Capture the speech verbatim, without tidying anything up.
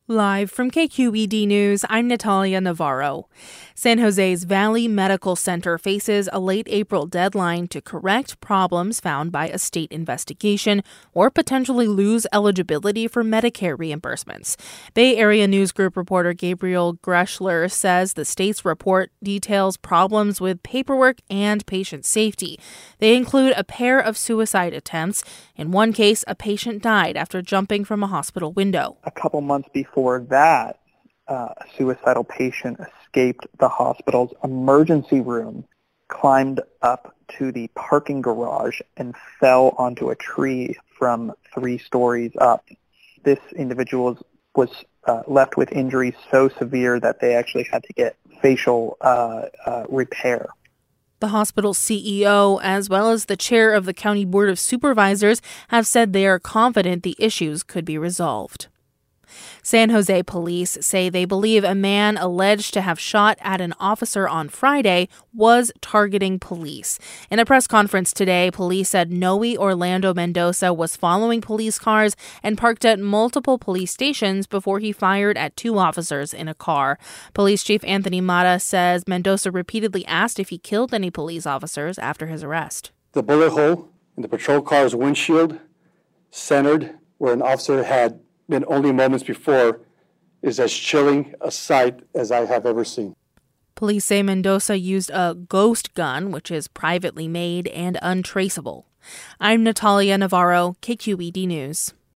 Live from K Q E D News, I'm Natalia Navarro. San Jose's Valley Medical Center faces a late April deadline to correct problems found by a state investigation or potentially lose eligibility for Medicare reimbursements. Bay Area News Group reporter Gabriel Greschler says the state's report details problems with paperwork and patient safety. They include a pair of suicide attempts. In one case, a patient died after jumping from a hospital window. A couple months before that, uh, a suicidal patient escaped the hospital's emergency room, climbed up to the parking garage, and fell onto a tree from three stories up. This individual was uh, left with injuries so severe that they actually had to get facial uh, uh, repair. The hospital's C E O, as well as the chair of the County Board of Supervisors, have said they are confident the issues could be resolved. San Jose police say they believe a man alleged to have shot at an officer on Friday was targeting police. In a press conference today, police said Noe Orlando Mendoza was following police cars and parked at multiple police stations before he fired at two officers in a car. Police Chief Anthony Mata says Mendoza repeatedly asked if he killed any police officers after his arrest. The bullet hole in the patrol car's windshield, centered where an officer had been only moments before, is as chilling a sight as I have ever seen. Police say Mendoza used a ghost gun, which is privately made and untraceable. I'm Natalia Navarro, K Q E D News.